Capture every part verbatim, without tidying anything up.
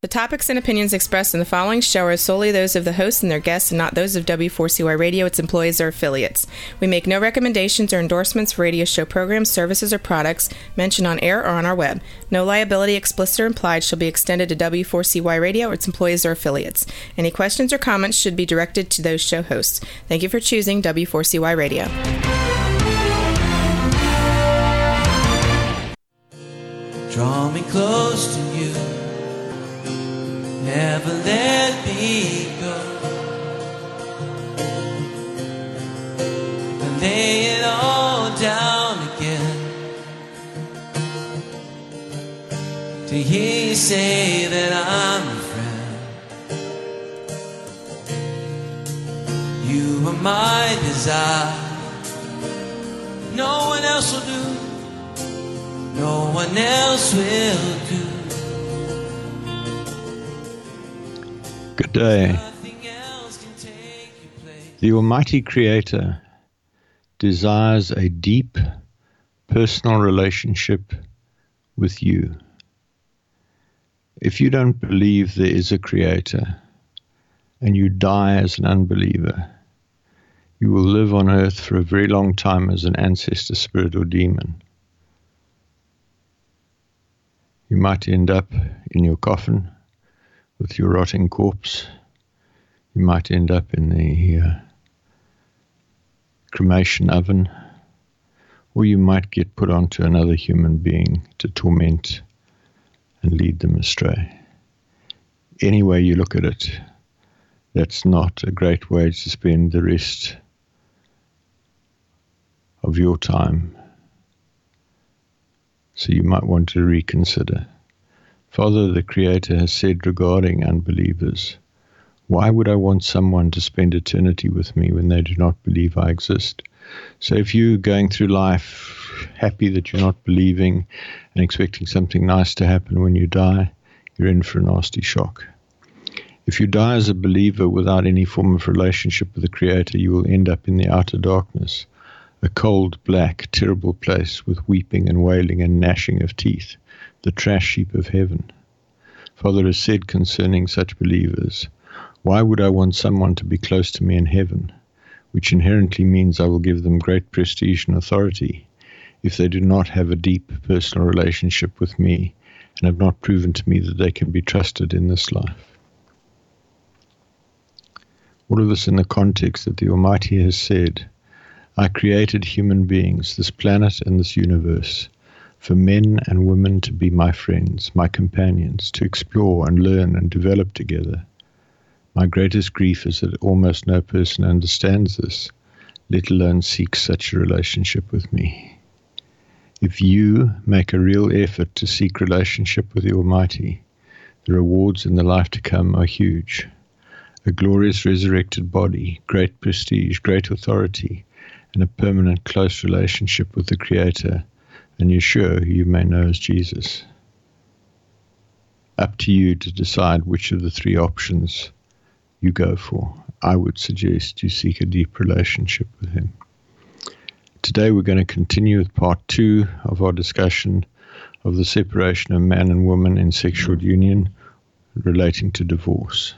The topics and opinions expressed in the following show are solely those of the host and their guests and not those of W four C Y Radio, its employees, or affiliates. We make no recommendations or endorsements for radio show programs, services, or products mentioned on air or on our web. No liability, explicit or implied, shall be extended to W four C Y Radio or its employees or affiliates. Any questions or comments should be directed to those show hosts. Thank you for choosing W four C Y Radio. Draw me close to you. Never let me go. And lay it all down again. To hear you say that I'm a friend. You are my desire. No one else will do. No one else will do. Good day. The Almighty Creator desires a deep personal relationship with you. If you don't believe there is a Creator and you die as an unbeliever, you will live on earth for a very long time as an ancestor spirit or demon. You might end up in your coffin with your rotting corpse. You might end up in the uh, cremation oven, or you might get put onto another human being to torment and lead them astray. Any way you look at it, that's not a great way to spend the rest of your time. So you might want to reconsider. Father, the Creator has said regarding unbelievers, why would I want someone to spend eternity with me when they do not believe I exist? So if you're going through life happy that you're not believing and expecting something nice to happen when you die, you're in for a nasty shock. If you die as a believer without any form of relationship with the Creator, you will end up in the outer darkness, a cold, black, terrible place with weeping and wailing and gnashing of teeth, the trash heap of heaven. Father has said concerning such believers, why would I want someone to be close to me in heaven, which inherently means I will give them great prestige and authority, if they do not have a deep personal relationship with me and have not proven to me that they can be trusted in this life? All of this in the context that the Almighty has said, I created human beings, this planet and this universe, for men and women to be my friends, my companions, to explore and learn and develop together. My greatest grief is that almost no person understands this, let alone seeks such a relationship with me. If you make a real effort to seek relationship with the Almighty, the rewards in the life to come are huge. A glorious resurrected body, great prestige, great authority, and a permanent close relationship with the Creator, and Yeshua, who you may know as Jesus. Up to you to decide which of the three options you go for. I would suggest you seek a deep relationship with Him. Today we're going to continue with part two of our discussion of the separation of man and woman in sexual union relating to divorce.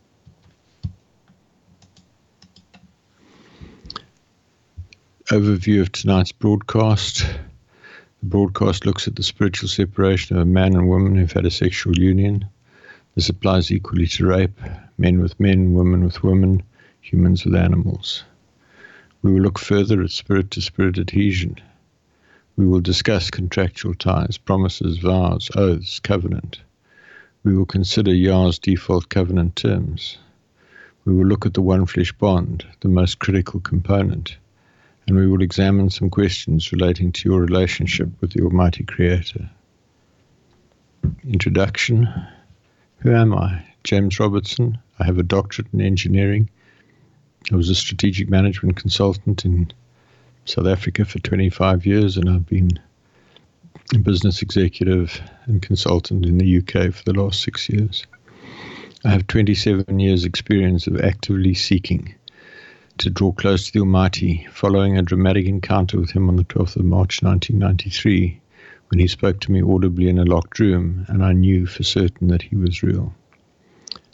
Overview of tonight's broadcast. The broadcast looks at the spiritual separation of a man and woman who've had a sexual union. This applies equally to rape, men with men, women with women, humans with animals. We will look further at spirit-to-spirit adhesion. We will discuss contractual ties, promises, vows, oaths, covenant. We will consider Yah's default covenant terms. We will look at the one-flesh bond, the most critical component, and we will examine some questions relating to your relationship with the Almighty Creator. Introduction. Who am I? James Robertson. I have a doctorate in engineering. I was a strategic management consultant in South Africa for twenty-five years, and I've been a business executive and consultant in the U K for the last six years. I have twenty-seven years experience of actively seeking to draw close to the Almighty, following a dramatic encounter with Him on the twelfth of March nineteen ninety-three, when He spoke to me audibly in a locked room, and I knew for certain that He was real.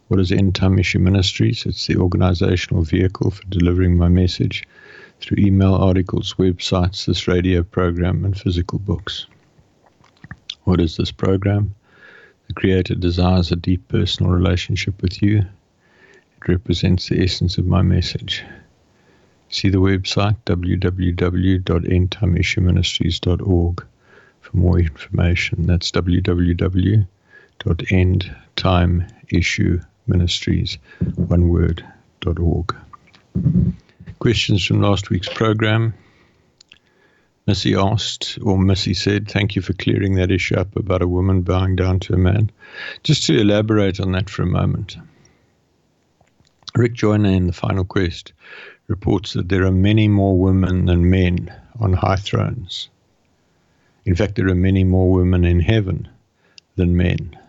What is End Time Issue Ministries? It's the organizational vehicle for delivering my message through email, articles, websites, this radio program, and physical books. What is this program? The Creator desires a deep personal relationship with you. It represents the essence of my message. See the website w w w dot end time issue ministries dot org for more information. That's w w w dot end time issue ministries, one word, dot org. Questions from last week's program. Missy asked, or Missy said, thank you for clearing that issue up about a woman bowing down to a man. Just to elaborate on that for a moment. Rick Joyner in The Final Quest reports that there are many more women than men on high thrones. In fact, there are many more women in heaven than men.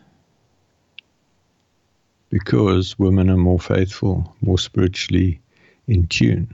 Because women are more faithful, more spiritually in tune.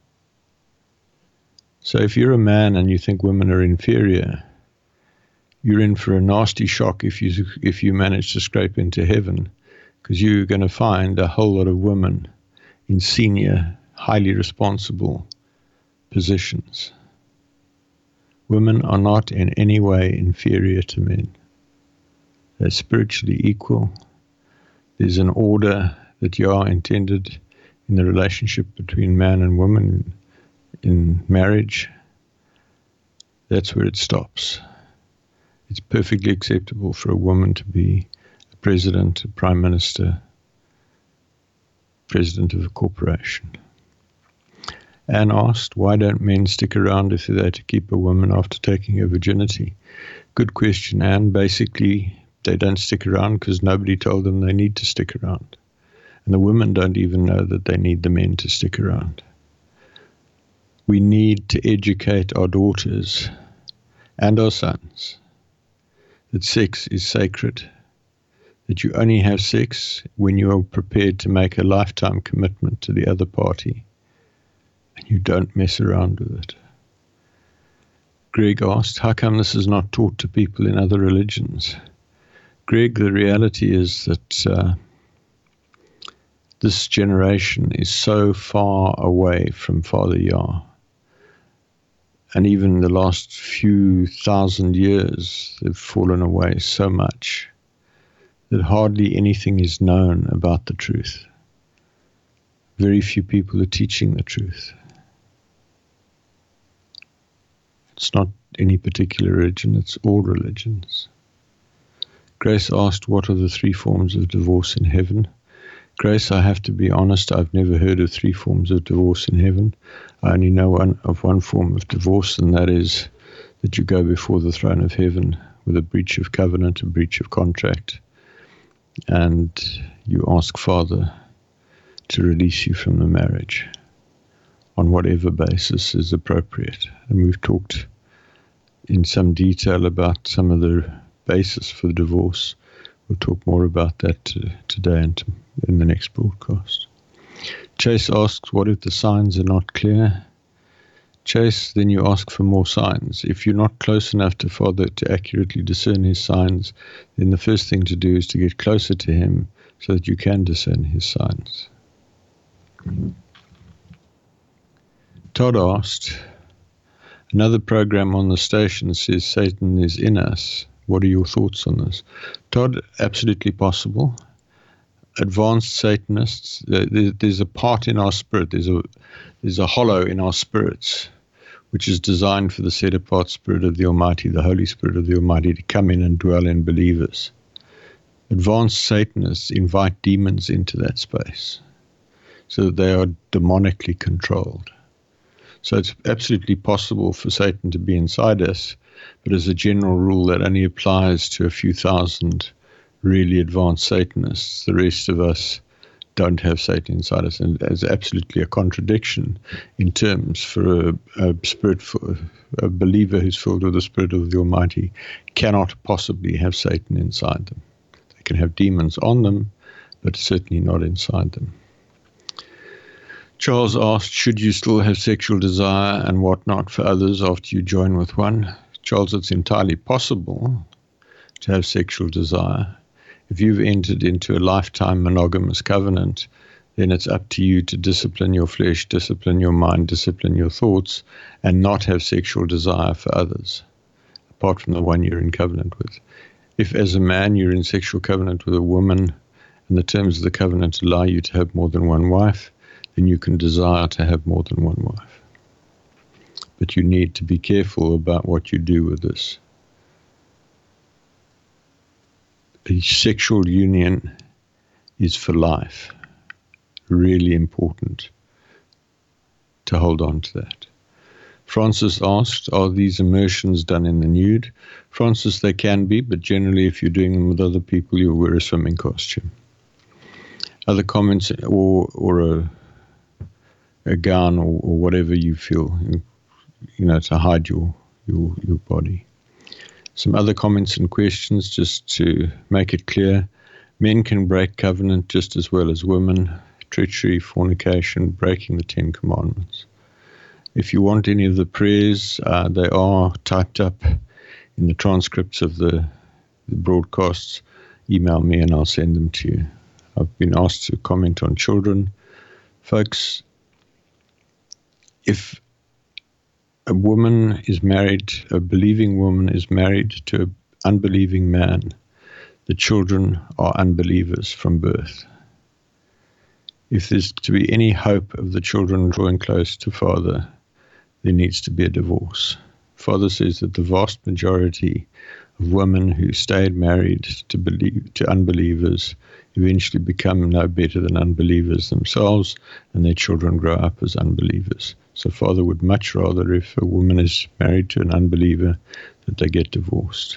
So if you're a man and you think women are inferior, you're in for a nasty shock if you if you manage to scrape into heaven, because you're going to find a whole lot of women in senior, highly responsible positions. Women are not in any way inferior to men. They're spiritually equal. There's an order that Yah intended in the relationship between man and woman in marriage. That's where it stops. It's perfectly acceptable for a woman to be a president, a prime minister, president of a corporation. Anne asked, why don't men stick around if they're to keep a woman after taking her virginity? Good question, Anne. Basically, they don't stick around because nobody told them they need to stick around. And the women don't even know that they need the men to stick around. We need to educate our daughters and our sons that sex is sacred, that you only have sex when you are prepared to make a lifetime commitment to the other party, and you don't mess around with it. Greg asked, how come this is not taught to people in other religions? Greg, the reality is that uh, this generation is so far away from Father Yah. And even the last few thousand years, they've fallen away so much that hardly anything is known about the truth. Very few people are teaching the truth. It's not any particular religion, it's all religions. Grace asked, what are the three forms of divorce in heaven? Grace, I have to be honest, I've never heard of three forms of divorce in heaven. I only know one of one form of divorce, and that is that you go before the throne of heaven with a breach of covenant, a breach of contract, and you ask Father to release you from the marriage on whatever basis is appropriate. And we've talked in some detail about some of the basis for divorce. We'll talk more about that uh, today and to, in the next broadcast. Chase asks, what if the signs are not clear? Chase, then you ask for more signs. If you're not close enough to Father to accurately discern his signs, then the first thing to do is to get closer to him so that you can discern his signs. Todd asked, another program on the station says Satan is in us. What are your thoughts on this? Todd, absolutely possible. Advanced Satanists, there's a part in our spirit, there's a there's a hollow in our spirits, which is designed for the set-apart Spirit of the Almighty, the Holy Spirit of the Almighty, to come in and dwell in believers. Advanced Satanists invite demons into that space, so that they are demonically controlled. So it's absolutely possible for Satan to be inside us, but as a general rule, that only applies to a few thousand really advanced Satanists. The rest of us don't have Satan inside us, and there's absolutely a contradiction in terms for a, a spirit, for a believer who's filled with the Spirit of the Almighty cannot possibly have Satan inside them. They can have demons on them, but certainly not inside them. Charles asked, should you still have sexual desire and whatnot for others after you join with one? Charles, it's entirely possible to have sexual desire. If you've entered into a lifetime monogamous covenant, then it's up to you to discipline your flesh, discipline your mind, discipline your thoughts, and not have sexual desire for others, apart from the one you're in covenant with. If as a man you're in sexual covenant with a woman, and the terms of the covenant allow you to have more than one wife, then you can desire to have more than one wife. But you need to be careful about what you do with this. A sexual union is for life. Really important to hold on to that. Francis asked, are these immersions done in the nude? Francis, they can be, but generally if you're doing them with other people, you'll wear a swimming costume. Other comments, or or a, a gown, or, or whatever you feel, you know, to hide your, your, your body. Some other comments and questions, just to make it clear. Men can break covenant just as well as women. Treachery, fornication, breaking the Ten Commandments. If you want any of the prayers, uh, they are typed up in the transcripts of the, the broadcasts. Email me and I'll send them to you. I've been asked to comment on children. Folks, if a woman is married, a believing woman is married to an unbelieving man, the children are unbelievers from birth. If there's to be any hope of the children drawing close to Father, there needs to be a divorce. Father says that the vast majority of women who stayed married to believe, to unbelievers eventually become no better than unbelievers themselves, and their children grow up as unbelievers. So Father would much rather, if a woman is married to an unbeliever, that they get divorced.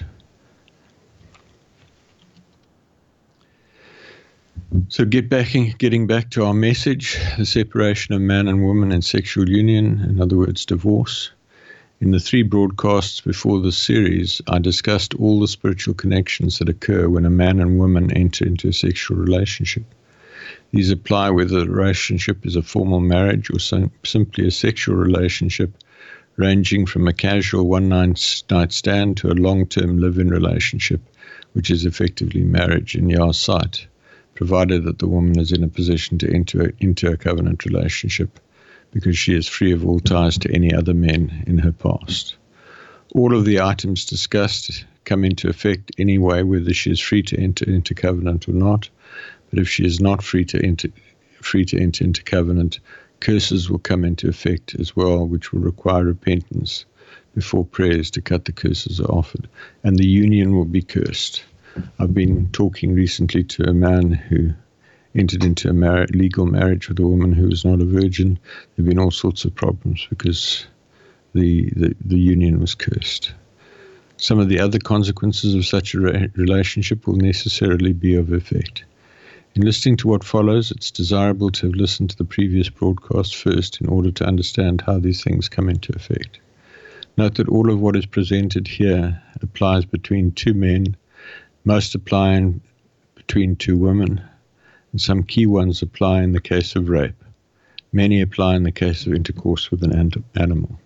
So get back in, getting back to our message, the separation of man and woman in sexual union, in other words, divorce. In the three broadcasts before this series, I discussed all the spiritual connections that occur when a man and woman enter into a sexual relationship. These apply whether the relationship is a formal marriage or sim- simply a sexual relationship, ranging from a casual one-night stand to a long-term live-in relationship, which is effectively marriage in Yah's sight, provided that the woman is in a position to enter into a covenant relationship, because she is free of all ties to any other men in her past. All of the items discussed come into effect anyway, whether she is free to enter into covenant or not. But if she is not free to enter, free to enter into covenant, curses will come into effect as well, which will require repentance before prayers to cut the curses are offered, and the union will be cursed. I've been talking recently to a man who entered into a mar- legal marriage with a woman who was not a virgin. There have been all sorts of problems because the, the, the union was cursed. Some of the other consequences of such a re- relationship will necessarily be of effect. In listening to what follows, it's desirable to have listened to the previous broadcast first in order to understand how these things come into effect. Note that all of what is presented here applies between two men, most applying between two women, and some key ones apply in the case of rape. Many apply in the case of intercourse with an animal.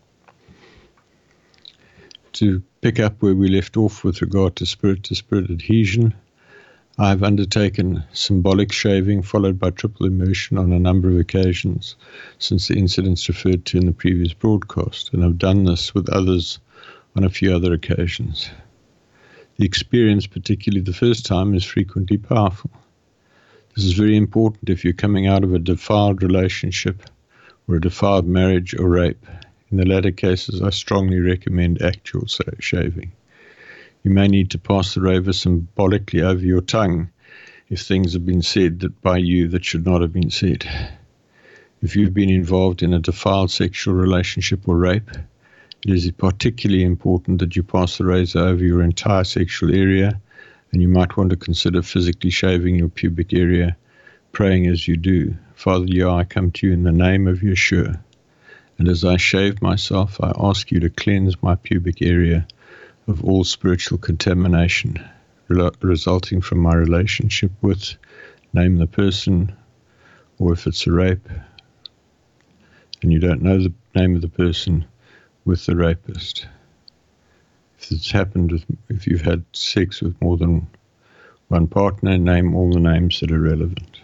To pick up where we left off with regard to spirit-to-spirit adhesion, I've undertaken symbolic shaving followed by triple immersion on a number of occasions since the incidents referred to in the previous broadcast, and I've done this with others on a few other occasions. The experience, particularly the first time, is frequently powerful. This is very important if you're coming out of a defiled relationship or a defiled marriage or rape. In the latter cases, I strongly recommend actual shaving. You may need to pass the raver symbolically over your tongue if things have been said that by you that should not have been said. If you've been involved in a defiled sexual relationship or rape, it is particularly important that you pass the razor over your entire sexual area, and you might want to consider physically shaving your pubic area, praying as you do, Father Yah, I come to you in the name of Yeshua, and as I shave myself, I ask you to cleanse my pubic area of all spiritual contamination re- resulting from my relationship with, name the person, or if it's a rape, and you don't know the name of the person, with the rapist. If it's happened, with, if you've had sex with more than One partner, name all the names that are relevant.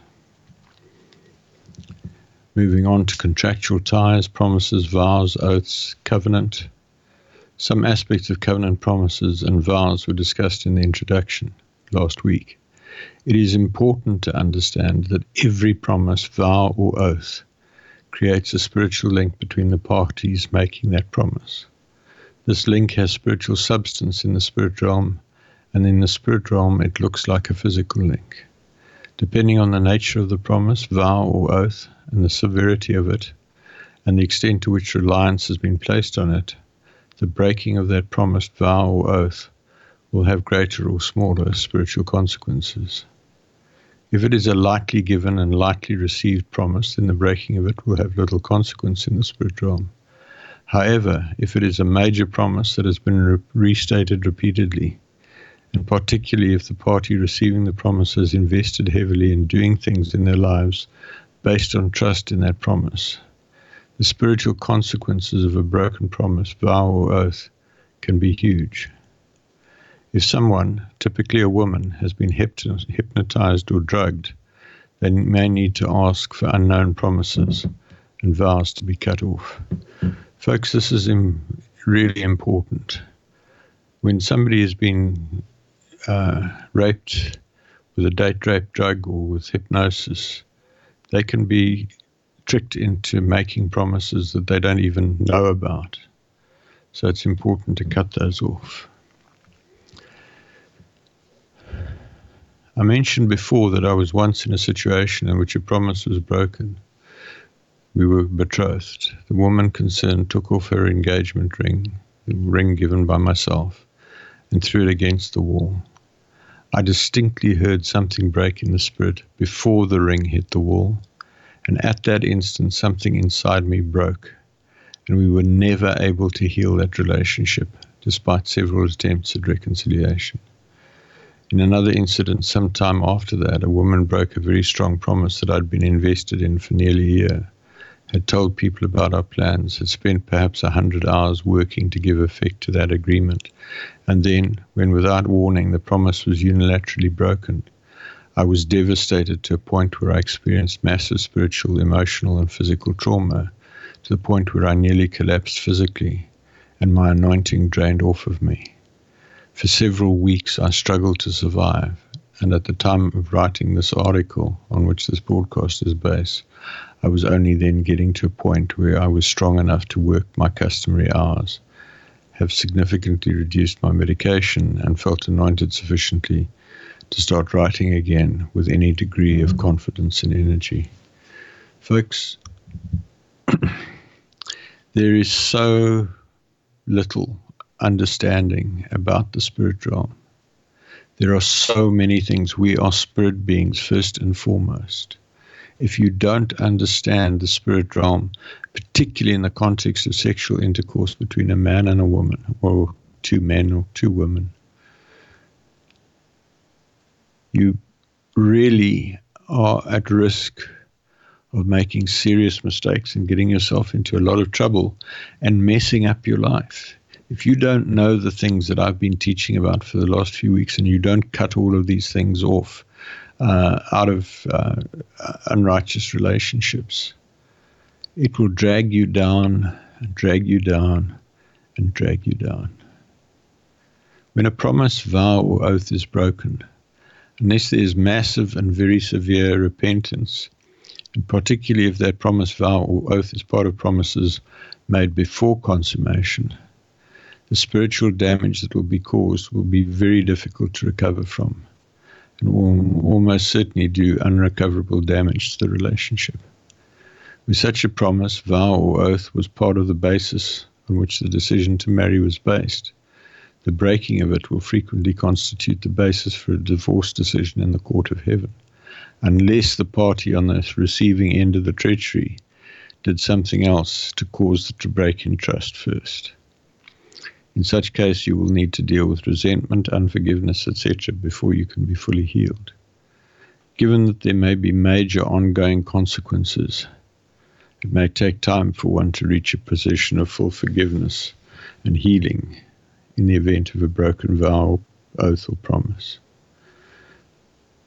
Moving on to contractual ties, promises, vows, oaths, covenant. Some aspects of covenant promises and vows were discussed in the introduction last week. It is important to understand that every promise, vow, or oath creates a spiritual link between the parties making that promise. This link has spiritual substance in the spirit realm, and in the spirit realm it looks like a physical link. Depending on the nature of the promise, vow, or oath, and the severity of it, and the extent to which reliance has been placed on it, the breaking of that promised vow or oath will have greater or smaller spiritual consequences. If it is a lightly given and lightly received promise, then the breaking of it will have little consequence in the spirit realm. However, if it is a major promise that has been re- restated repeatedly, and particularly if the party receiving the promise has invested heavily in doing things in their lives based on trust in that promise, the spiritual consequences of a broken promise, vow, or oath can be huge. If someone, typically a woman, has been hypnotized or drugged, they may need to ask for unknown promises and vows to be cut off. Folks, this is im- really important. When somebody has been uh, raped with a date rape drug or with hypnosis, they can be tricked into making promises that they don't even know about. So it's important to cut those off. I mentioned before that I was once in a situation in which a promise was broken. We were betrothed. The woman concerned took off her engagement ring, the ring given by myself, and threw it against the wall. I distinctly heard something break in the spirit before the ring hit the wall, and at that instant something inside me broke, and we were never able to heal that relationship, despite several attempts at reconciliation. In another incident, some time after that, a woman broke a very strong promise that I'd been invested in for nearly a year, had told people about our plans, had spent perhaps a hundred hours working to give effect to that agreement, and then, when without warning the promise was unilaterally broken, I was devastated to a point where I experienced massive spiritual, emotional, and physical trauma, to the point where I nearly collapsed physically, and my anointing drained off of me. For several weeks I struggled to survive, and at the time of writing this article on which this broadcast is based, I was only then getting to a point where I was strong enough to work my customary hours, have significantly reduced my medication, and felt anointed sufficiently to start writing again with any degree of confidence and energy. Folks, there is so little understanding about the spirit realm. There are so many things. We are spirit beings first and foremost. If you don't understand the spirit realm, particularly in the context of sexual intercourse between a man and a woman, or two men or two women, you really are at risk of making serious mistakes and getting yourself into a lot of trouble and messing up your life. If you don't know the things that I've been teaching about for the last few weeks, and you don't cut all of these things off uh, out of uh, unrighteous relationships, it will drag you down and drag you down and drag you down. When a promise, vow, or oath is broken, unless there is massive and very severe repentance, and particularly if that promise, vow, or oath is part of promises made before consummation, the spiritual damage that will be caused will be very difficult to recover from, and will almost certainly do unrecoverable damage to the relationship. Where such a promise, vow, or oath was part of the basis on which the decision to marry was based, the breaking of it will frequently constitute the basis for a divorce decision in the court of heaven, unless the party on the receiving end of the treachery did something else to cause the break in trust first. In such case, you will need to deal with resentment, unforgiveness, et cetera before you can be fully healed. Given that there may be major ongoing consequences, it may take time for one to reach a position of full forgiveness and healing in the event of a broken vow, oath, or promise.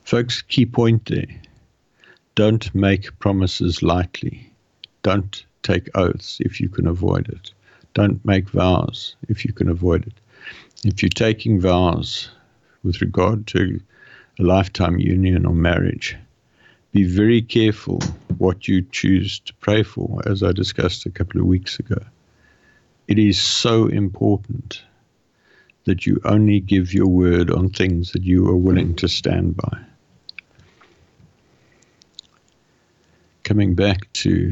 Folks, key point there. Don't make promises lightly. Don't take oaths if you can avoid it. Don't make vows if you can avoid it. If you're taking vows with regard to a lifetime union or marriage, be very careful what you choose to pray for, as I discussed a couple of weeks ago. It is so important that you only give your word on things that you are willing to stand by. Coming back to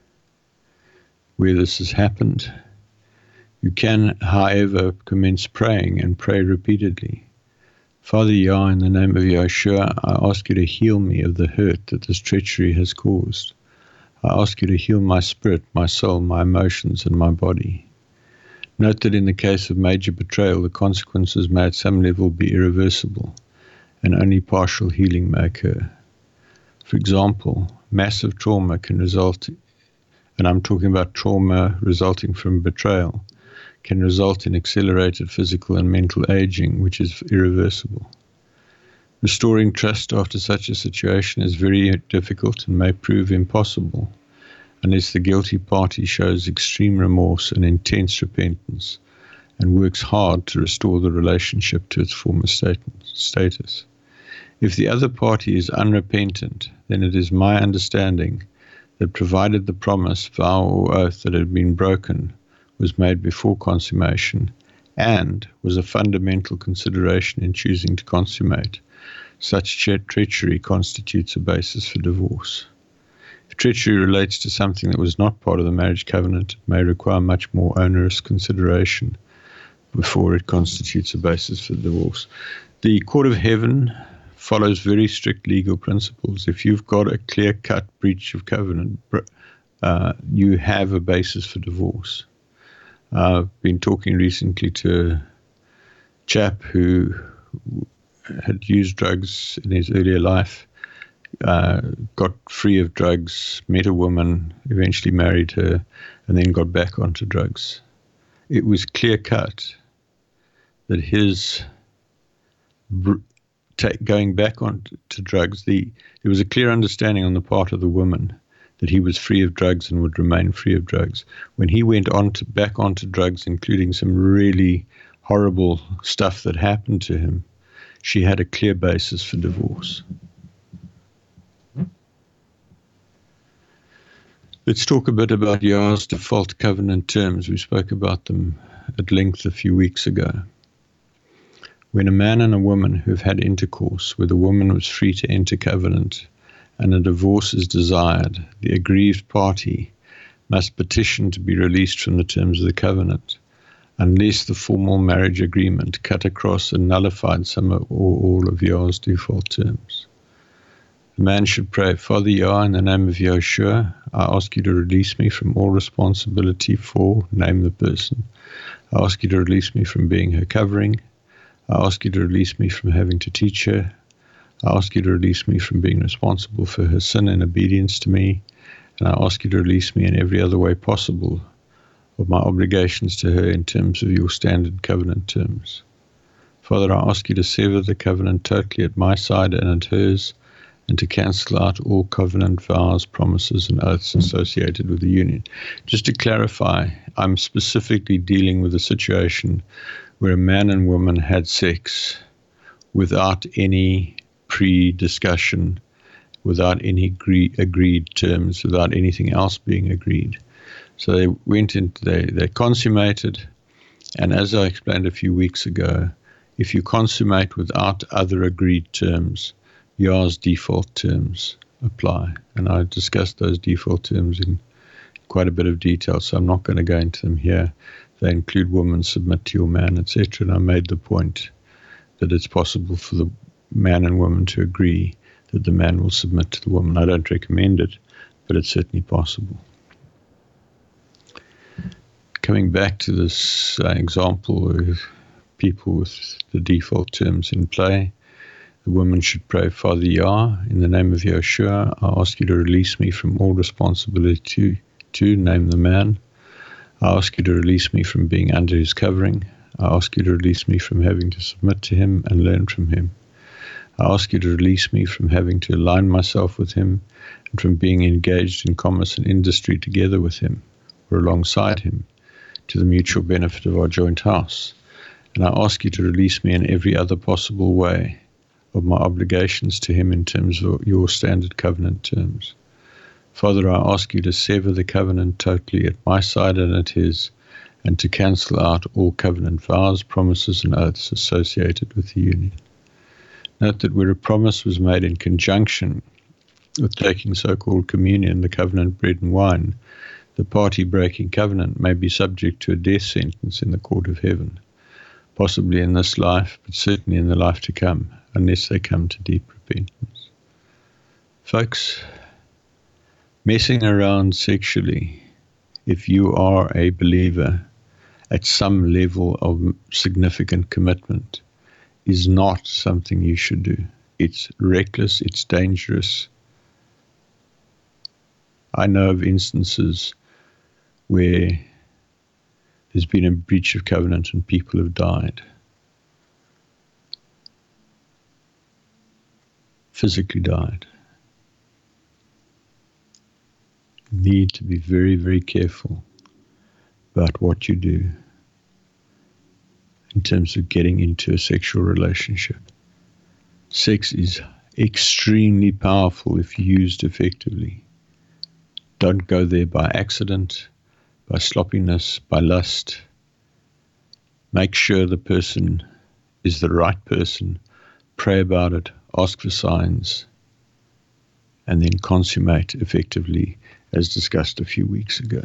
where this has happened, you can, however, commence praying and pray repeatedly. Father Yah, in the name of Yeshua, I ask you to heal me of the hurt that this treachery has caused. I ask you to heal my spirit, my soul, my emotions, and my body. Note that in the case of major betrayal, the consequences may at some level be irreversible, and only partial healing may occur. For example, massive trauma can result, and I'm talking about trauma resulting from betrayal, can result in accelerated physical and mental aging, which is irreversible. Restoring trust after such a situation is very difficult and may prove impossible unless the guilty party shows extreme remorse and intense repentance and works hard to restore the relationship to its former status. If the other party is unrepentant, then it is my understanding that provided the promise, vow, or oath that had been broken was made before consummation and was a fundamental consideration in choosing to consummate, such tre- treachery constitutes a basis for divorce. If treachery relates to something that was not part of the marriage covenant, it may require much more onerous consideration before it constitutes a basis for divorce. The Court of Heaven follows very strict legal principles. If you've got a clear-cut breach of covenant, uh, you have a basis for divorce. Uh, I've been talking recently to a chap who had used drugs in his earlier life, uh, got free of drugs, met a woman, eventually married her, and then got back onto drugs. It was clear-cut that his br- ta- going back on to drugs, the there was a clear understanding on the part of the woman that he was free of drugs and would remain free of drugs. When he went on to, back onto drugs, including some really horrible stuff that happened to him, she had a clear basis for divorce. Let's talk a bit about Yah's default covenant terms. We spoke about them at length a few weeks ago. When a man and a woman who've had intercourse, where the woman was free to enter covenant, and a divorce is desired, the aggrieved party must petition to be released from the terms of the covenant, unless the formal marriage agreement cut across and nullified some or all of Yah's default terms. The man should pray, Father Yah, in the name of Yeshua, I ask you to release me from all responsibility for, name the person. I ask you to release me from being her covering. I ask you to release me from having to teach her. I ask you to release me from being responsible for her sin and obedience to me, and I ask you to release me in every other way possible of my obligations to her in terms of your standard covenant terms. Father, I ask you to sever the covenant totally at my side and at hers, and to cancel out all covenant vows, promises, and oaths associated with the union. Just to clarify, I'm specifically dealing with a situation where a man and woman had sex without any pre-discussion, without any agree, agreed terms, without anything else being agreed. So they went into, they, they consummated, and as I explained a few weeks ago, if you consummate without other agreed terms, Yah's default terms apply. And I discussed those default terms in quite a bit of detail, so I'm not going to go into them here. They include woman, submit to your man, et cetera. And I made the point that it's possible for the man and woman to agree that the man will submit to the woman. I don't recommend it, but it's certainly possible. Coming back to this uh, example of people with the default terms in play, the woman should pray, Father Yah, in the name of Yeshua, I ask you to release me from all responsibility to, to name the man. I ask you to release me from being under his covering. I ask you to release me from having to submit to him and learn from him. I ask you to release me from having to align myself with him and from being engaged in commerce and industry together with him or alongside him to the mutual benefit of our joint house. And I ask you to release me in every other possible way of my obligations to him in terms of your standard covenant terms. Father, I ask you to sever the covenant totally at my side and at his, and to cancel out all covenant vows, promises, and oaths associated with the union. Note that where a promise was made in conjunction with taking so-called communion, the covenant bread and wine, the party breaking covenant may be subject to a death sentence in the court of heaven, possibly in this life, but certainly in the life to come, unless they come to deep repentance. Folks, messing around sexually, if you are a believer at some level of significant commitment, is not something you should do. It's reckless, it's dangerous. I know of instances where there's been a breach of covenant and people have died. Physically died. You need to be very, very careful about what you do in terms of getting into a sexual relationship. Sex is extremely powerful if used effectively. Don't go there by accident, by sloppiness, by lust. Make sure the person is the right person. Pray about it, ask for signs, and then consummate effectively, as discussed a few weeks ago.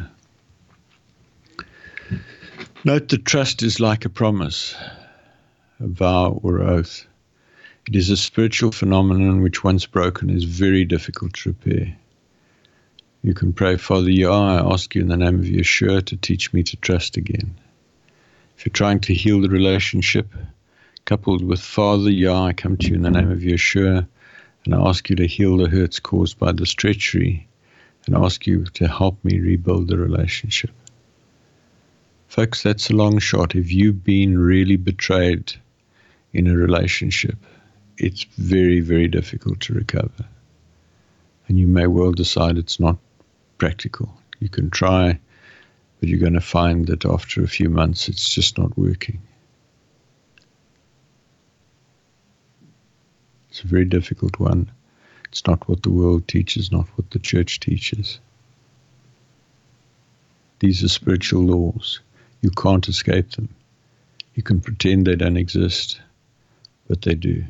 Note that trust is like a promise, a vow or oath. It is a spiritual phenomenon which, once broken, is very difficult to repair. You can pray, Father Yah, I ask you in the name of Yeshua to teach me to trust again. If you're trying to heal the relationship, coupled with Father Yah, I come to you in the name of Yeshua, and I ask you to heal the hurts caused by this treachery, and I ask you to help me rebuild the relationship. Folks, that's a long shot. If you've been really betrayed in a relationship, it's very, very difficult to recover. And you may well decide it's not practical. You can try, but you're going to find that after a few months it's just not working. It's a very difficult one. It's not what the world teaches, not what the church teaches. These are spiritual laws. You can't escape them. You can pretend they don't exist, but they do.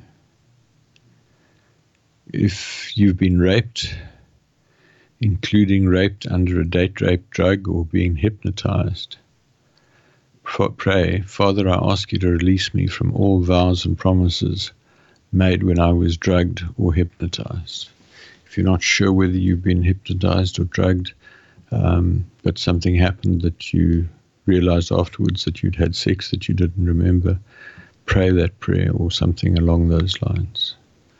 If you've been raped, including raped under a date rape drug or being hypnotized, pray, Father, I ask you to release me from all vows and promises made when I was drugged or hypnotized. If you're not sure whether you've been hypnotized or drugged, um, but something happened that you realized afterwards that you'd had sex that you didn't remember, pray that prayer or something along those lines.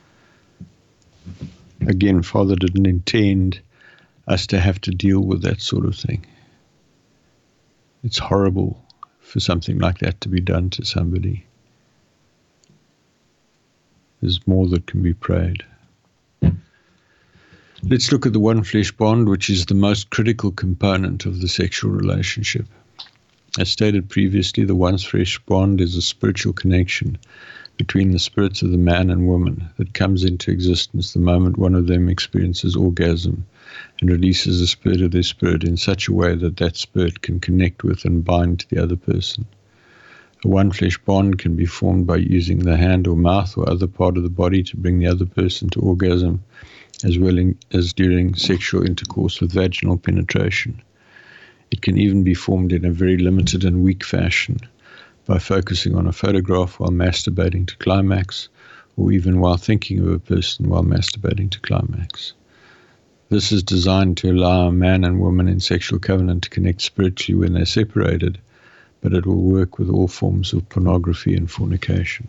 Again, Father didn't intend us to have to deal with that sort of thing. It's horrible for something like that to be done to somebody. There's more that can be prayed. Let's look at the one flesh bond, which is the most critical component of the sexual relationship. As stated previously, the one flesh bond is a spiritual connection between the spirits of the man and woman that comes into existence the moment one of them experiences orgasm and releases the spirit of their spirit in such a way that that spirit can connect with and bind to the other person. A one flesh bond can be formed by using the hand or mouth or other part of the body to bring the other person to orgasm, as well as during sexual intercourse with vaginal penetration. It can even be formed in a very limited and weak fashion by focusing on a photograph while masturbating to climax, or even while thinking of a person while masturbating to climax. This is designed to allow a man and woman in sexual covenant to connect spiritually when they're separated, but it will work with all forms of pornography and fornication.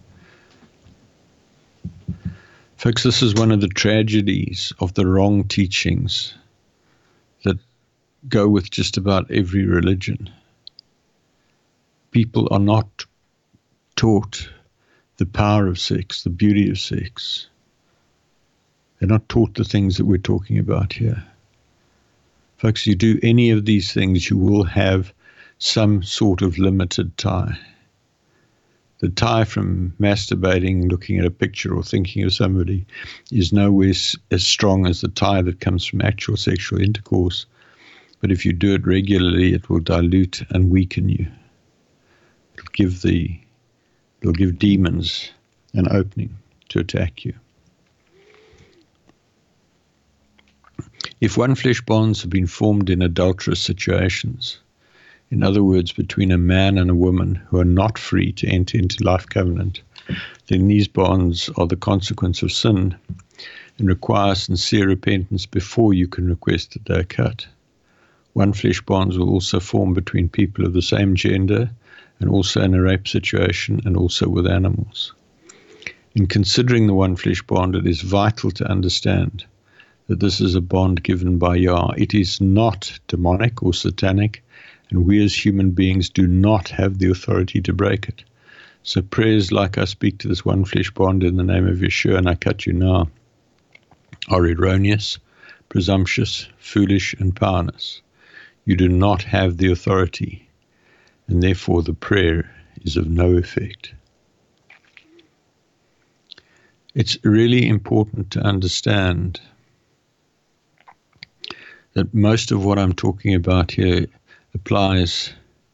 Folks, this is one of the tragedies of the wrong teachings that go with just about every religion. People are not taught the power of sex, the beauty of sex. They're not taught the things that we're talking about here. Folks, you do any of these things, you will have some sort of limited tie. The tie from masturbating, looking at a picture or thinking of somebody is nowhere as strong as the tie that comes from actual sexual intercourse. But if you do it regularly, it will dilute and weaken you. It'll give the, it'll give demons an opening to attack you. If one flesh bonds have been formed in adulterous situations, in other words, between a man and a woman who are not free to enter into life covenant, then these bonds are the consequence of sin and require sincere repentance before you can request that they are cut. One flesh bonds will also form between people of the same gender and also in a rape situation and also with animals. In considering the one flesh bond, it is vital to understand that this is a bond given by Yah. It is not demonic or satanic, and we as human beings do not have the authority to break it. So prayers like I speak to this one flesh bond in the name of Yeshua and I cut you now are erroneous, presumptuous, foolish, and powerless. You do not have the authority, and therefore the prayer is of no effect. It's really important to understand that most of what I'm talking about here applies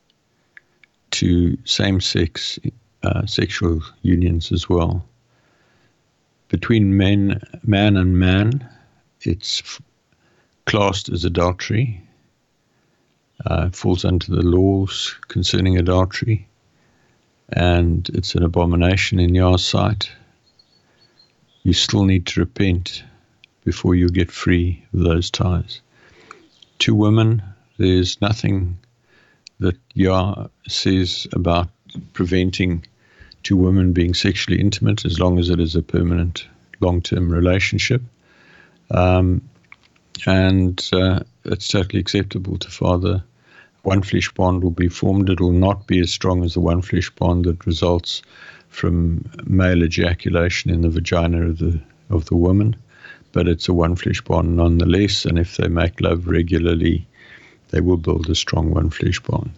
to same-sex uh, sexual unions as well. Between men, man and man, it's f- classed as adultery. Uh, it falls under the laws concerning adultery, and it's an abomination in Yah's sight. You still need to repent before you get free of those ties. To women, there's nothing that Yah says about preventing two women being sexually intimate as long as it is a permanent long-term relationship. Um, and uh, it's totally acceptable to Father. One flesh bond will be formed. It will not be as strong as the one flesh bond that results from male ejaculation in the vagina of the of the woman, but it's a one flesh bond nonetheless, and if they make love regularly, they will build a strong one flesh bond.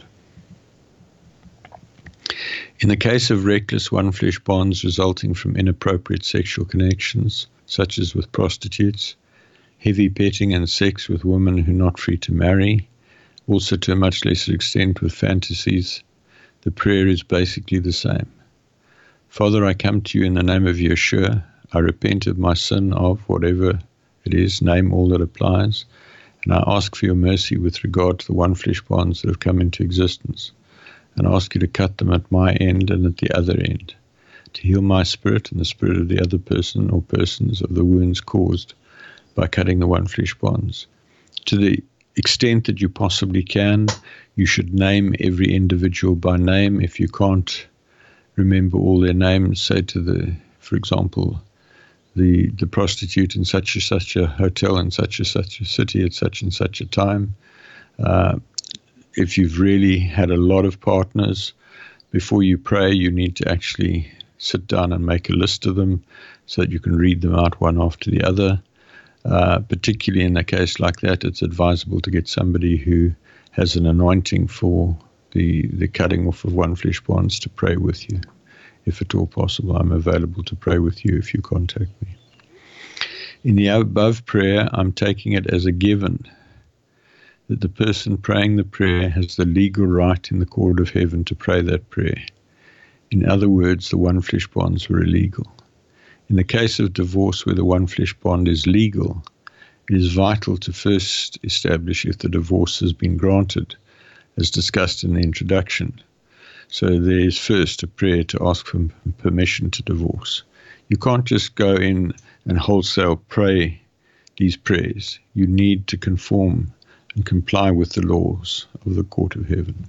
In the case of reckless one flesh bonds resulting from inappropriate sexual connections, such as with prostitutes, heavy petting and sex with women who are not free to marry, also to a much lesser extent with fantasies, the prayer is basically the same. Father, I come to you in the name of Yeshua. I repent of my sin of whatever it is, name all that applies, and I ask for your mercy with regard to the one flesh bonds that have come into existence, and I ask you to cut them at my end and at the other end, to heal my spirit and the spirit of the other person or persons of the wounds caused by cutting the one flesh bonds. To the extent that you possibly can, you should name every individual by name. If you can't remember all their names, say to the, for example, the the prostitute in such and such a hotel in such and such a city at such and such a time. Uh, if you've really had a lot of partners, before you pray, you need to actually sit down and make a list of them so that you can read them out one after the other. Uh, particularly in a case like that, it's advisable to get somebody who has an anointing for the, the cutting off of one flesh bonds to pray with you. If at all possible, I'm available to pray with you if you contact me. In the above prayer, I'm taking it as a given that the person praying the prayer has the legal right in the court of heaven to pray that prayer. In other words, the one flesh bonds were illegal. In the case of divorce where the one flesh bond is legal, it is vital to first establish if the divorce has been granted, as discussed in the introduction. So there is first a prayer to ask for permission to divorce. You can't just go in and wholesale pray these prayers. You need to conform and comply with the laws of the court of heaven.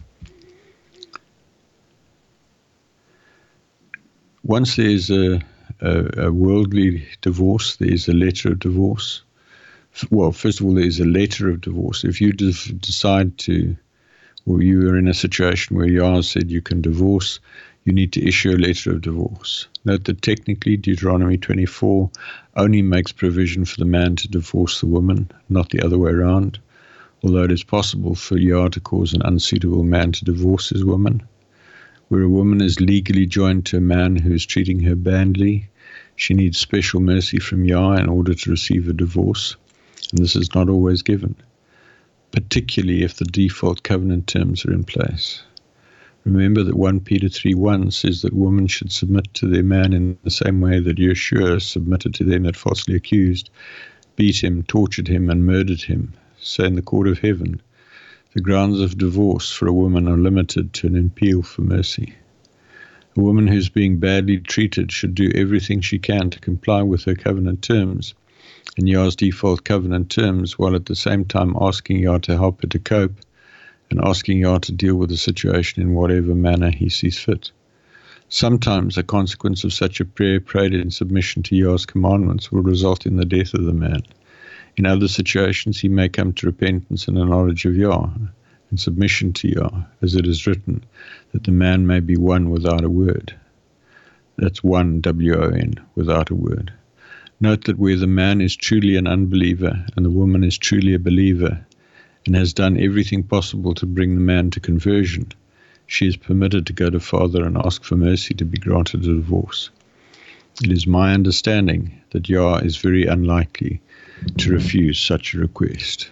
Once there's a, a, a worldly divorce, there's a letter of divorce. Well, first of all, there's a letter of divorce. If you de- decide to, or you are in a situation where Yah said you can divorce, you need to issue a letter of divorce. Note that technically Deuteronomy twenty-four only makes provision for the man to divorce the woman, not the other way around, although it is possible for Yah to cause an unsuitable man to divorce his woman. Where a woman is legally joined to a man who is treating her badly, she needs special mercy from Yah in order to receive a divorce, and this is not always given, particularly if the default covenant terms are in place. Remember that First Peter three one says that women should submit to their man in the same way that Yeshua submitted to them that falsely accused, beat him, tortured him, and murdered him. So in the court of heaven, the grounds of divorce for a woman are limited to an appeal for mercy. A woman who is being badly treated should do everything she can to comply with her covenant terms and Yah's default covenant terms, while at the same time asking Yah to help her to cope and asking Yah to deal with the situation in whatever manner he sees fit. Sometimes a consequence of such a prayer prayed in submission to Yah's commandments will result in the death of the man. In other situations he may come to repentance and a knowledge of Yah and submission to Yah, as it is written, that the man may be won without a word. That's one, W O N, without a word. Note that where the man is truly an unbeliever and the woman is truly a believer and has done everything possible to bring the man to conversion, she is permitted to go to Father and ask for mercy to be granted a divorce. It is my understanding that Yah is very unlikely to refuse such a request.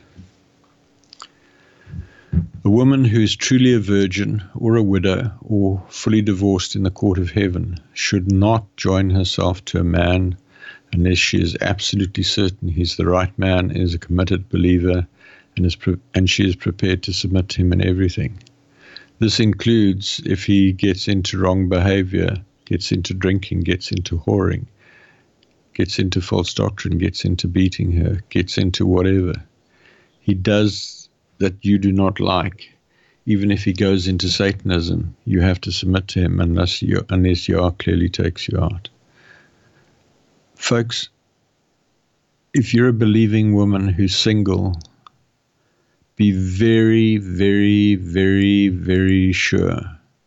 A woman who is truly a virgin or a widow or fully divorced in the court of heaven should not join herself to a man unless she is absolutely certain he's the right man, is a committed believer, and is pre- and she is prepared to submit to him in everything. This includes if he gets into wrong behavior, gets into drinking, gets into whoring, gets into false doctrine, gets into beating her, gets into whatever he does that you do not like. Even if he goes into Satanism, you have to submit to him unless you, unless Yah clearly takes you out. Folks, if you're a believing woman who's single, be very, very, very, very sure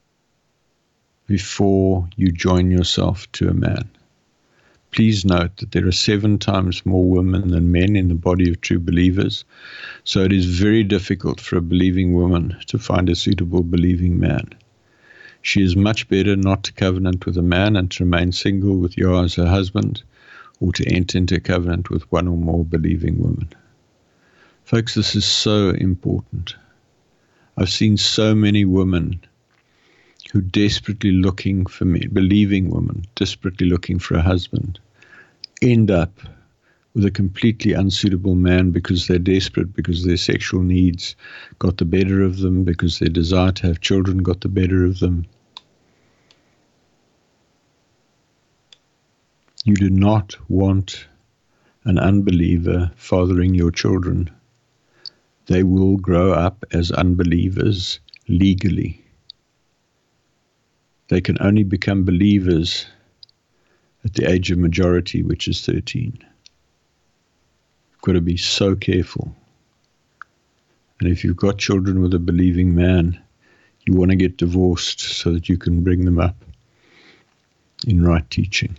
before you join yourself to a man. Please note that there are seven times more women than men in the body of true believers, so it is very difficult for a believing woman to find a suitable believing man. She is much better not to covenant with a man and to remain single with Yah as her husband, or to enter into a covenant with one or more believing women. Folks, this is so important. I've seen so many women who desperately looking for me, believing women, desperately looking for a husband, end up with a completely unsuitable man because they're desperate, because their sexual needs got the better of them, because their desire to have children got the better of them. You do not want an unbeliever fathering your children. They will grow up as unbelievers legally. They can only become believers at the age of majority, which is thirteen. You've got to be so careful. And if you've got children with a believing man, you want to get divorced so that you can bring them up in right teaching.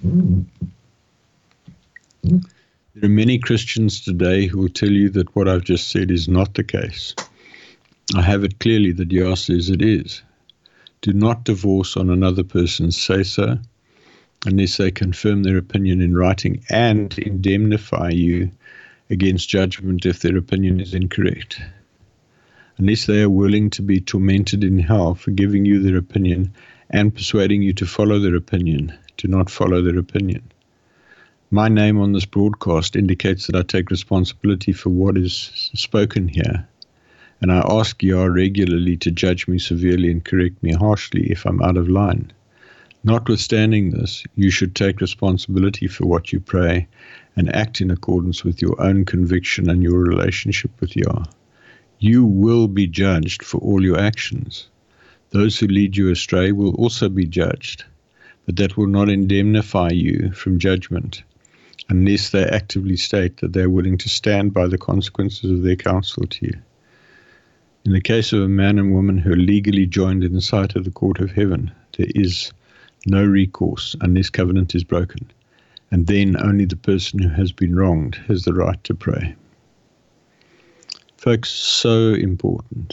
There are many Christians today who will tell you that what I've just said is not the case. I have it clearly that Yah says it is. Do not divorce on another person's say-so unless they confirm their opinion in writing and indemnify you against judgment if their opinion is incorrect. Unless they are willing to be tormented in hell for giving you their opinion and persuading you to follow their opinion, do not follow their opinion. My name on this broadcast indicates that I take responsibility for what is spoken here, and I ask Yah regularly to judge me severely and correct me harshly if I'm out of line. Notwithstanding this, you should take responsibility for what you pray and act in accordance with your own conviction and your relationship with Yah. You will be judged for all your actions. Those who lead you astray will also be judged, but that will not indemnify you from judgment unless they actively state that they are willing to stand by the consequences of their counsel to you. In the case of a man and woman who are legally joined in the sight of the court of heaven, there is no recourse unless covenant is broken. And then only the person who has been wronged has the right to pray. Folks, so important.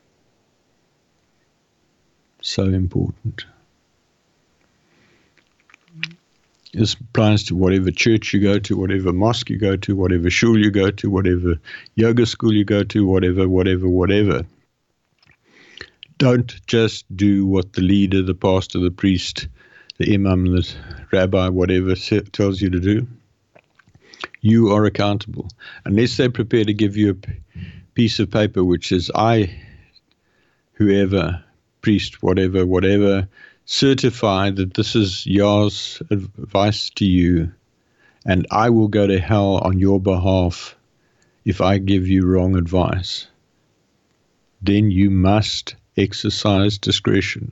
So important. This applies to whatever church you go to, whatever mosque you go to, whatever shul you go to, whatever yoga school you go to, whatever, whatever, whatever. Don't just do what the leader, the pastor, the priest, the imam, the rabbi, whatever tells you to do. You are accountable. Unless they're prepared to give you a piece of paper which says, I, whoever, priest, whatever, whatever, certify that this is Yah's advice to you, and I will go to hell on your behalf if I give you wrong advice, then you must exercise discretion.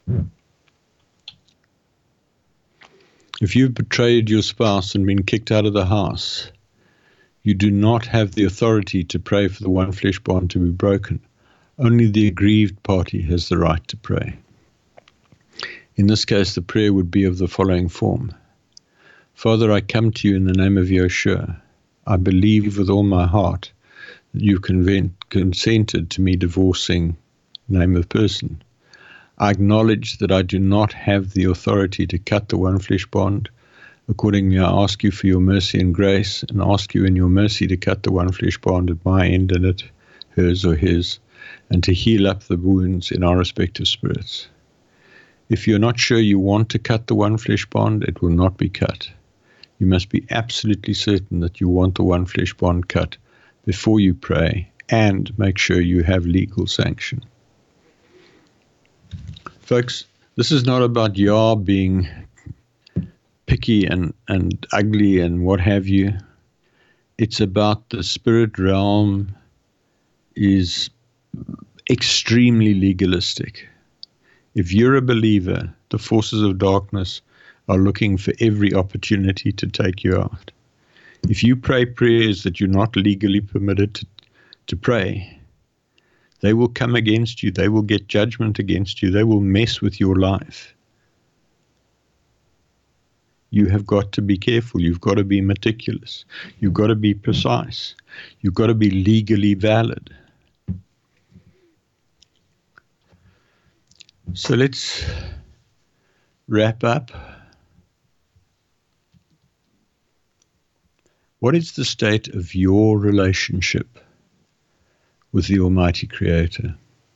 If you've betrayed your spouse and been kicked out of the house, you do not have the authority to pray for the one flesh bond to be broken. Only the aggrieved party has the right to pray. In this case, the prayer would be of the following form. Father, I come to you in the name of Yeshua. I believe with all my heart that you conven- consented to me divorcing name of person. I acknowledge that I do not have the authority to cut the one flesh bond. Accordingly, I ask you for your mercy and grace, and ask you in your mercy to cut the one flesh bond at my end and at hers or his, and to heal up the wounds in our respective spirits. If you're not sure you want to cut the one flesh bond, it will not be cut. You must be absolutely certain that you want the one flesh bond cut before you pray, and make sure you have legal sanction. Folks, this is not about Yah being picky and, and ugly and what have you. It's about the spirit realm is extremely legalistic. If you're a believer, the forces of darkness are looking for every opportunity to take you out. If you pray prayers that you're not legally permitted to, to pray, they will come against you. They will get judgment against you. They will mess with your life. You have got to be careful. You've got to be meticulous. You've got to be precise. You've got to be legally valid. So let's wrap up. What is the state of your relationship with the Almighty Creator?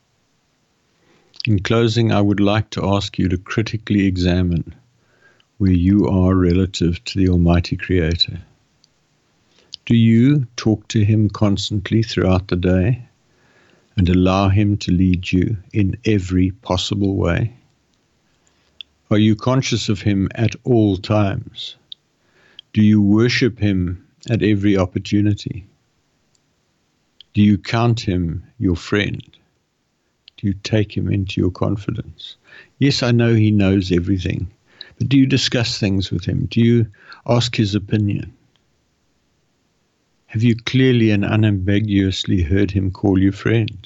In closing, I would like to ask you to critically examine where you are relative to the Almighty Creator. Do you talk to Him constantly throughout the day and allow Him to lead you in every possible way? Are you conscious of Him at all times? Do you worship Him at every opportunity? Do you count Him your friend? Do you take Him into your confidence? Yes, I know He knows everything, but do you discuss things with Him? Do you ask His opinion? Have you clearly and unambiguously heard Him call you friend?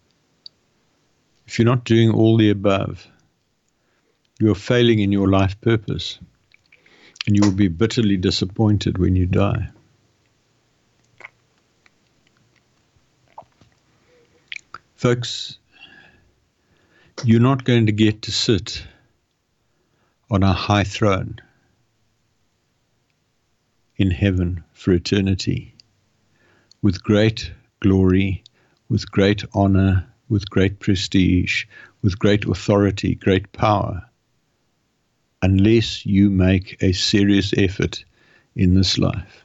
If you're not doing all the above, you are failing in your life purpose, and you will be bitterly disappointed when you die. Folks, you're not going to get to sit on a high throne in heaven for eternity with great glory, with great honor, with great prestige, with great authority, great power, unless you make a serious effort in this life.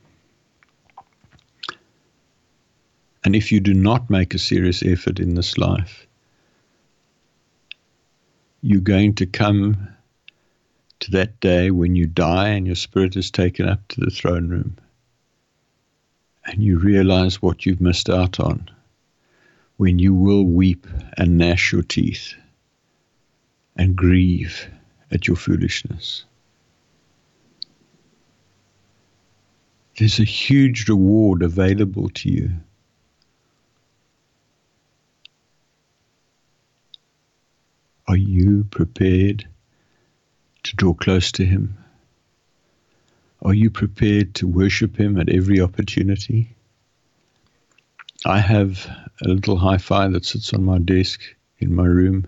And if you do not make a serious effort in this life, you're going to come to that day when you die and your spirit is taken up to the throne room, and you realize what you've missed out on, when you will weep and gnash your teeth and grieve at your foolishness. There's a huge reward available to you. Are you prepared to draw close to him? Are you prepared to worship him at every opportunity? I have a little hi-fi that sits on my desk in my room,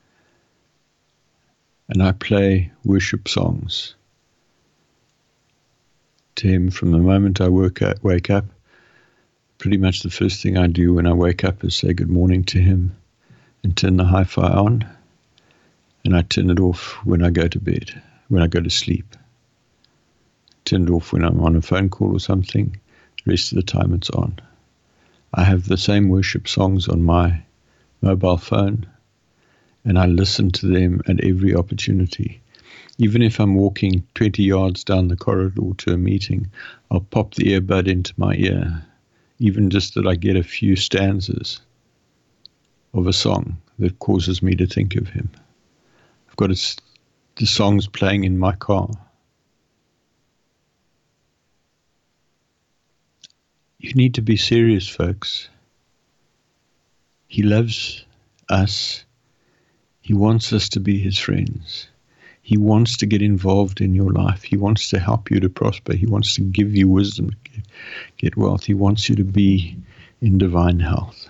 and I play worship songs to him from the moment I work up, wake up. Pretty much the first thing I do when I wake up is say good morning to him and turn the hi-fi on, and I turn it off when I go to bed, when I go to sleep. Turn it off when I'm on a phone call or something. The rest of the time it's on. I have the same worship songs on my mobile phone, and I listen to them at every opportunity. Even if I'm walking twenty yards down the corridor to a meeting, I'll pop the earbud into my ear, even just that I get a few stanzas of a song that causes me to think of him. I've got a, the songs playing in my car. You need to be serious, folks. He loves us. He wants us to be his friends. He wants to get involved in your life. He wants to help you to prosper. He wants to give you wisdom, get wealth. He wants you to be in divine health.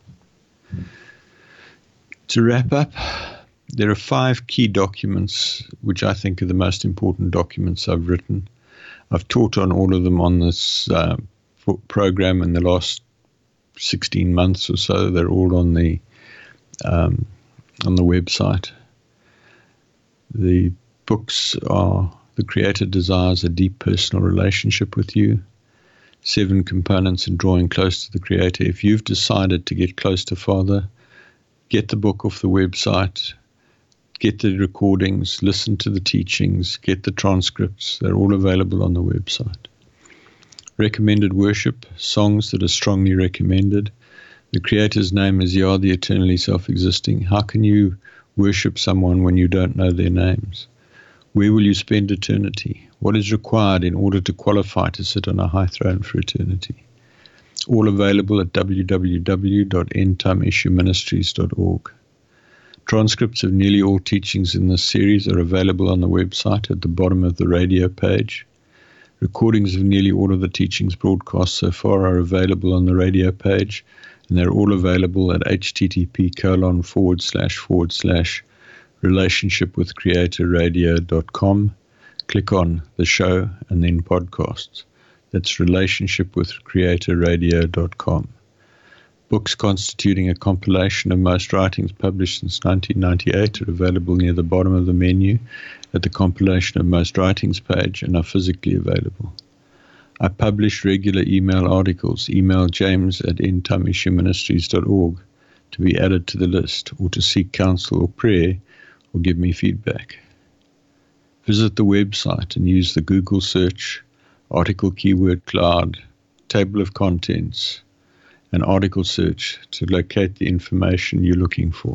To wrap up, there are five key documents which I think are the most important documents I've written. I've taught on all of them on this uh, program in the last sixteen months or so. They're all on the um, on the website. The books are The Creator Desires a Deep Personal Relationship with You, Seven Components in Drawing Close to the Creator. If you've decided to get close to Father, get the book off the website, get the recordings, listen to the teachings, get the transcripts. They're all available on the website. Recommended worship, songs that are strongly recommended. The Creator's name is Yah, the eternally self-existing. How can you worship someone when you don't know their names? Where will you spend eternity? What is required in order to qualify to sit on a high throne for eternity? All available at w w w dot end time issue ministries dot org. Transcripts of nearly all teachings in this series are available on the website at the bottom of the radio page. Recordings of nearly all of the teachings broadcast so far are available on the radio page, and they're all available at http colon forward slash forward slash relationshipwithcreatorradio.com. Click on the show and then podcasts. That's relationshipwithcreatorradio dot com. Books constituting a compilation of most writings published since nineteen ninety-eight are available near the bottom of the menu at the compilation of most writings page and are physically available. I publish regular email articles. Email James at end time issue ministries dot org to be added to the list, or to seek counsel or prayer, or give me feedback. Visit the website and use the Google search, article keyword cloud, table of contents, and article search to locate the information you're looking for.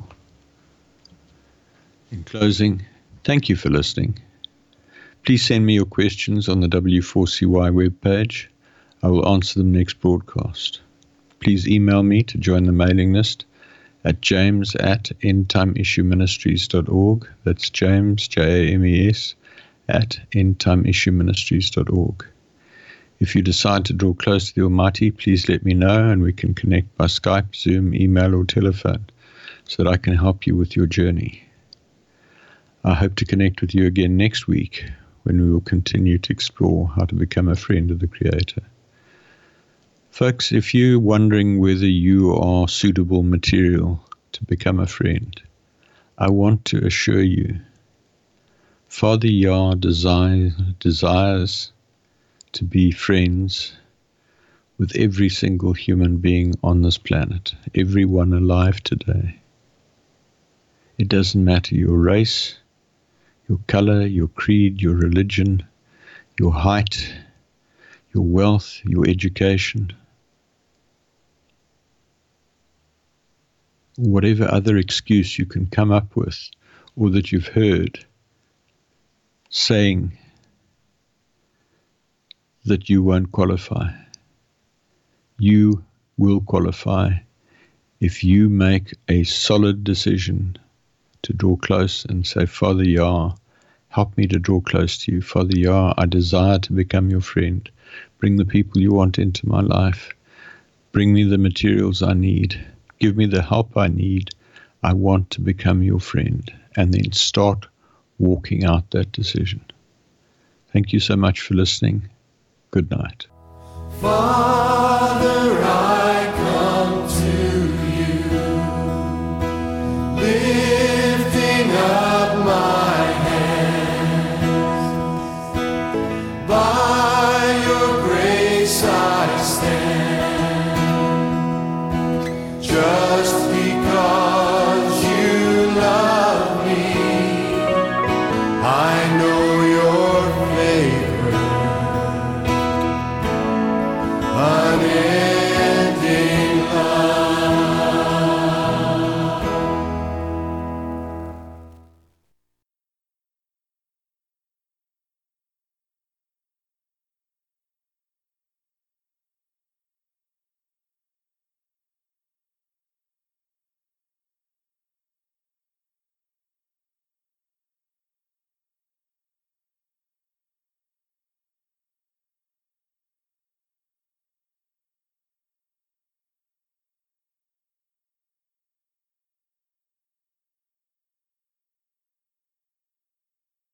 In closing, thank you for listening. Please send me your questions on the W four C Y webpage. I will answer them next broadcast. Please email me to join the mailing list at james at end time issue ministries dot org. That's James, J A M E S, at end time issue ministries dot org. If you decide to draw close to the Almighty, please let me know, and we can connect by Skype, Zoom, email, or telephone so that I can help you with your journey. I hope to connect with you again next week, when we will continue to explore how to become a friend of the Creator. Folks, if you're wondering whether you are suitable material to become a friend, I want to assure you, Father Yah desire, desires to be friends with every single human being on this planet, everyone alive today. It doesn't matter your race, your color, your creed, your religion, your height, your wealth, your education, whatever other excuse you can come up with or that you've heard saying that you won't qualify. You will qualify if you make a solid decision to draw close and say, Father Yah, Help me to draw close to you. Father Yah, I desire to become your friend. Bring the people you want into my life. Bring me the materials I need. Give me the help I need. I want to become your friend. And then start walking out that decision. Thank you so much for listening. Good night. Father, I